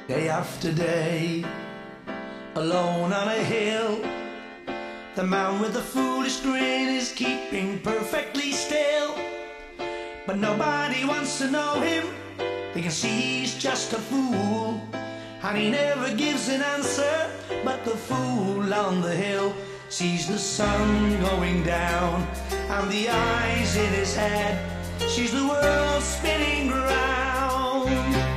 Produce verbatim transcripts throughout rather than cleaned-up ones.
day after day, alone on a hill. The man with the foolish grin is keeping perfectly still, but nobody wants to know him. They can see he's just a fool, and he never gives an answer. But the fool on the hill sees the sun going down, and the eyes in his head sees the world spinning round.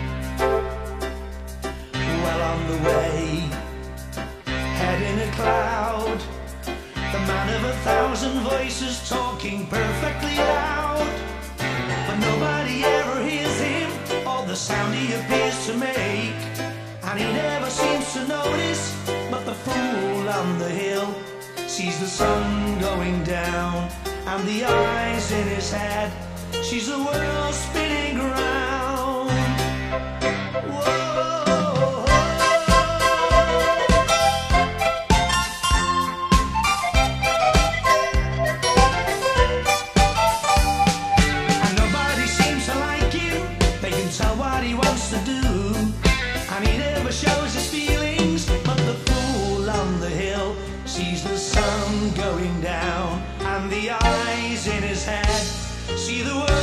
Well, on the way, head in a cloud, the man of a thousand voices talking perfectly loud, but nobody ever hears him or the sound he appears to make, and he never seems to notice. But the fool on the hill sees the sun going down, and the eyes in his head sees the world spinning round. Whoa. And nobody seems to like him. They can tell what he wants to do, and he never shows his feelings. But the fool on the hill sees the sun going down, and the eyes in his head see the world